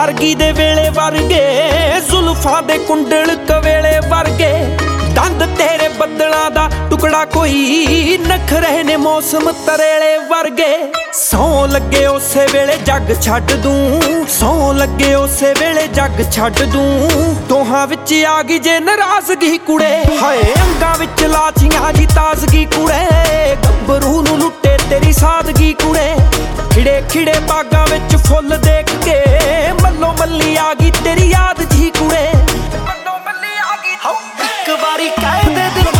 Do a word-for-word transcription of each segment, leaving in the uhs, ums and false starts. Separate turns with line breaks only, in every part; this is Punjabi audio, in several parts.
ਵਰਗੀ ਦੇ ਵੇਲੇ ਵਰਗੇ, ਜ਼ੁਲਫਾਂ ਦੇ ਕੁੰਡਲ ਕਵੇਲੇ ਵਰਗੇ, ਦੰਦ ਤੇਰੇ ਬੱਦਲਾਂ ਦਾ ਟੁਕੜਾ ਕੋਈ, ਨਖਰੇ ਨੇ ਮੌਸਮ ਤਰੇਲੇ ਵਰਗੇ। ਸੌਂ ਲੱਗੇ ਉਸੇ ਵੇਲੇ ਜੱਗ ਛੱਡ ਦੂੰ, ਸੌਂ ਲੱਗੇ ਉਸੇ ਵੇਲੇ ਜੱਗ ਛੱਡ ਦੂੰ। ਦੋਹਾਂ ਵਿੱਚ ਆ ਗਈ ਜੇ ਨਾਰਾਜ਼ਗੀ ਕੁੜੇ, ਹਾਏ ਅੰਗਾਂ ਵਿੱਚ ਲਾਚੀਆਂ ਦੀ ਤਾਜ਼ਗੀ ਕੁੜੇ, ਗੱਭਰੂ ਨੂੰ ਲੁੱਟੇ ਤੇਰੀ ਸਾਦਗੀ ਕੁੜੇ। ਖਿੜੇ ਖਿੜੇ ਬਾਗਾਂ ਵਿੱਚ ਫੁੱਲ ਦੇਖ ਕੇ, ਮੱਲੋ ਮੱਲੀ ਆ ਗਈ ਤੇਰੀ ਯਾਦ ਜੀ ਕੁੜੇ, ਮੱਲੋ ਮੱਲੀ ਆ ਗਈ। ਇੱਕ ਵਾਰੀ ਕਹਿ ਦੇ ਦਿਲ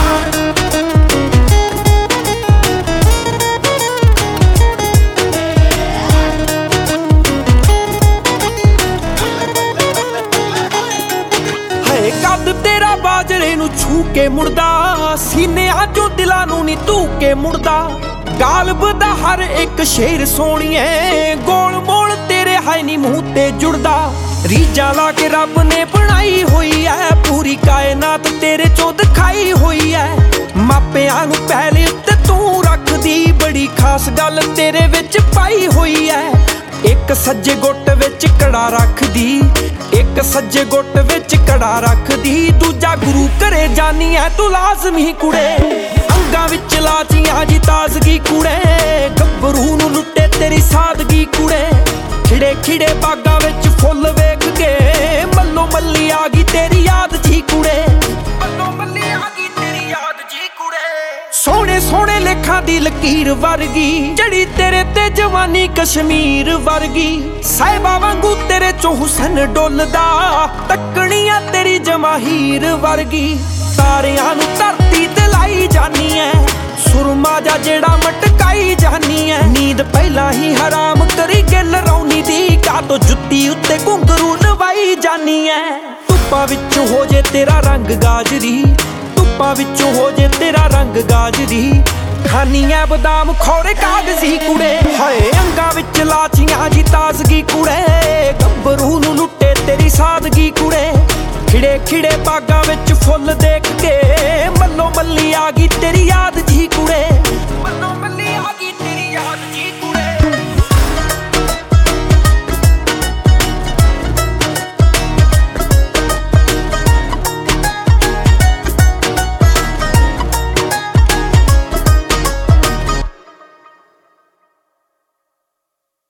ਕੱਦ ਤੇਰਾ ਬਾਜਰੇ ਨੂੰ ਛੂ ਕੇ ਮੁੜਦਾ, ਸੀਨਿਆਂ ਚੋਂ ਦਿਲਾਂ ਨੂੰ ਨੀ ਧੂ ਕੇ ਮੁੜਦਾ। ਗਾਲਬ ਦਾ ਹਰ ਇੱਕ ਸ਼ੇਰ ਸੋਹਣੀਏ, ਗੋਲ ਮੋਲ ਤੇਰੇ ਹਾਈ ਨੀ ਮੂੰਹ ਤੇ ਜੁੜਦਾ। ਰੀਝਾਂ ਲਾ ਕੇ ਰੱਬ ਨੇ ਬਣਾਈ ਹੋਈ ਐ, ਪੂਰੀ ਕਾਇਨਾਤ ਤੇਰੇ ਚੋਂ ਦਿਖਾਈ ਹੋਈ ਐ। ਮਾਪਿਆਂ ਨੂੰ ਪਹਿਲੇ ਉੱਤੇ ਤੂੰ ਰੱਖਦੀ, ਬੜੀ ਖਾਸ ਗੱਲ ਤੇਰੇ ਵਿੱਚ ਪਾਈ ਹੋਈ ਐ। ਇੱਕ ਸੱਜੇ ਗੁੱਟ ਵਿੱਚ ਕੜਾ ਰੱਖਦੀ, ਇੱਕ ਸੱਜੇ ਗੁੱਟ ਵਿੱਚ ਕੜਾ ਰੱਖਦੀ, ਦੂਜਾ ਗੁਰੂ ਘਰੇ ਜਾਨੀ ਐ ਤੂੰ ਲਾਜ਼ਮੀ ਕੁੜੇ। ਅੰਗਾਂ ਵਿੱਚ ਲਾਚੀਆਂ ਜੀ ਤਾਜ਼ਗੀ ਕੁੜੇ, ਗੱਭਰੂ ਨੂੰ ਲੁੱਟੇ ਤੇਰੀ ਸਾਦਗੀ ਕੁੜੇ। ਖਿੜੇ ਖਿੜੇ ਬਾਗਾਂ ਵਿੱਚ ਫੁੱਲ ਵੇਖ ਕੇ, ਮੱਲੋ ਮੱਲੀ ਆ ਗਈ ਤੇਰੀ ਯਾਦ ਜੀ ਕੁੜੇ, ਮੱਲੋ ਮੱਲੀ ਆ ਗਈ ਤੇਰੀ ਯਾਦ ਜੀ ਕੁੜੇ। ਸੋਹਣੇ ਸੋਹਣੇ ਲੇਖਾਂ ਦੀ ਲਕੀਰ ਵਰਗੀ, ਜਿਹੜੀ ਤੇਰੇ ਤੇ ਜਵਾਨੀ ਕਸ਼ਮੀਰ ਵਰਗੀ। ਸਾਹਿਬਾ ਵਾਂਗੂ ਤੇਰੇ ਚੋਂ ਹੁਸਨ ਡੁੱਲਦਾ, ਤੱਕਣੀਆਂ ਤੇਰੀ ਜਮਾਹੀਰ ਵਰਗੀ। ਤਾਰਿਆਂ ਨੂੰ ਧਰਤੀ ਤੇ ਲਾਈ ਜਾਨੀ ਐ, ਸੁਰਮਾ ਜਾ ਜਿਹੜਾ ਮਟਕਾਈ ਜਾਨੀ ਐ। ਨੀਂਦ ਪਹਿਲਾਂ ਹੀ ਹਰਾਮ ਕਰੀ ਗਿੱਲ ਰੌਣੀ ਦੀ, ਕਾਤੋਂ ਜੁੱਤੀ ਉੱਤੇ ਘੁੰਗਰੂ ਲਵਾਈ ਜਾਨੀ ਐ। ਧੁੱਪਾਂ ਵਿੱਚ ਹੋ ਜੇ ਤੇਰਾ ਰੰਗ ਗਾਜਰੀ, ਧੁੱਪਾਂ ਵਿੱਚੋਂ ਹੋ ਜੇ ਤੇਰਾ ਰੰਗ ਗਾਜਰੀ। ਖਾਨੀ ਐ ਬਦਾਮ ਖੌਰੇ ਕਾਗਜ਼ੀ ਕੁੜੇ, ਹਾਏ ਅੰਗਾਂ ਵਿੱਚ ਲਾਚੀਆਂ ਜੀ ਤਾਜ਼ਗੀ ਕੁੜੇ, ਗੱਭਰੂ ਨੂੰ ਲੁੱਟੇ ਤੇਰੀ ਸਾਦਗੀ ਕੁੜੇ। ਖਿੜੇ ਖਿੜੇ ਬਾਗਾਂ ਵਿੱਚ ਫੁੱਲ ਦੇਖ ਕੇ, ਮੱਲੋ ਮੱਲੀ ਆ ਗਈ